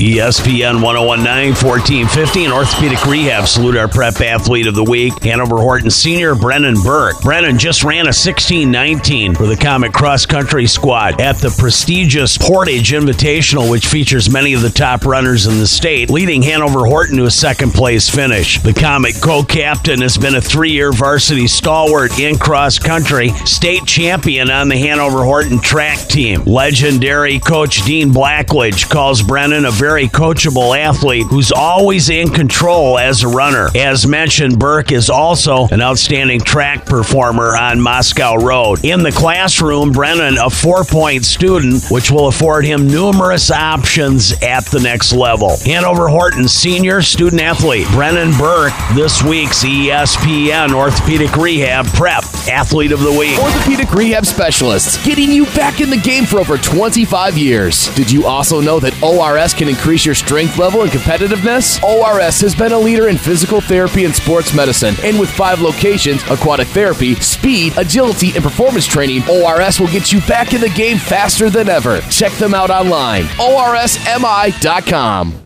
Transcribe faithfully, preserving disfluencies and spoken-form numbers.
E S P N one oh one point nine, fourteen fifty, and Orthopedic Rehab salute our prep athlete of the week, Hanover Horton senior Brennan Burke. Brennan just ran a sixteen nineteen for the Comet Cross Country squad at the prestigious Portage Invitational, which features many of the top runners in the state, leading Hanover Horton to a second place finish. The Comet co-captain has been a three-year varsity stalwart in cross country, state champion on the Hanover Horton track team. Legendary coach Dean Blackledge calls Brennan a very coachable athlete who's always in control as a runner. As mentioned, Burke is also an outstanding track performer on Moscow Road. In the classroom, Brennan a four-point student, which will afford him numerous options at the next level. Hanover Horton senior student athlete Brennan Burke, this week's E S P N Orthopedic Rehab Prep Athlete of the Week. Orthopedic Rehab Specialists, getting you back in the game for over twenty-five years. Did you also know that O R S can increase your strength level and competitiveness? O R S has been a leader in physical therapy and sports medicine, and with five locations, aquatic therapy, speed, agility, and performance training, O R S will get you back in the game faster than ever. Check them out online, O R S M I dot com.